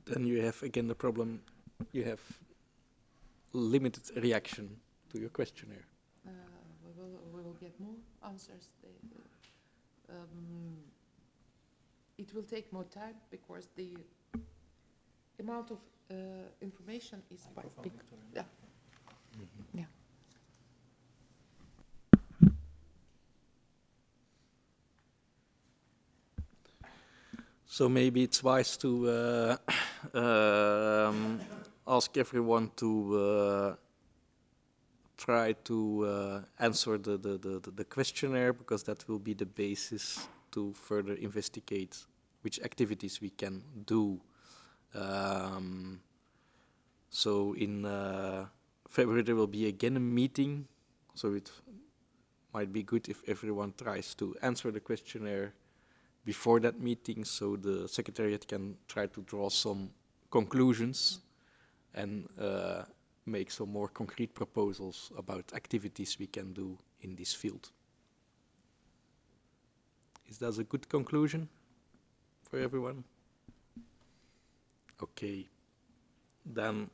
Then you have again the problem, you have limited reaction to your questionnaire. We will get more answers. It will take more time because the amount of information is quite big. Yeah. Yeah. So maybe it's wise to ask everyone to try to answer the questionnaire, because that will be the basis to further investigate which activities we can do. So in February there will be again a meeting, so it might be good if everyone tries to answer the questionnaire before that meeting, so the Secretariat can try to draw some conclusions and make some more concrete proposals about activities we can do in this field. Is that a good conclusion for everyone? Okay. Then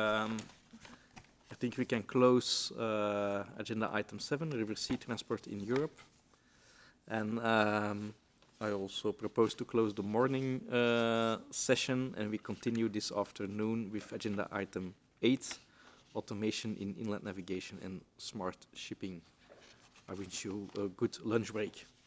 I think we can close agenda item 7, river sea transport in Europe. And I also propose to close the morning session, and we continue this afternoon with agenda item 8, automation in inland navigation and smart shipping. I wish you a good lunch break.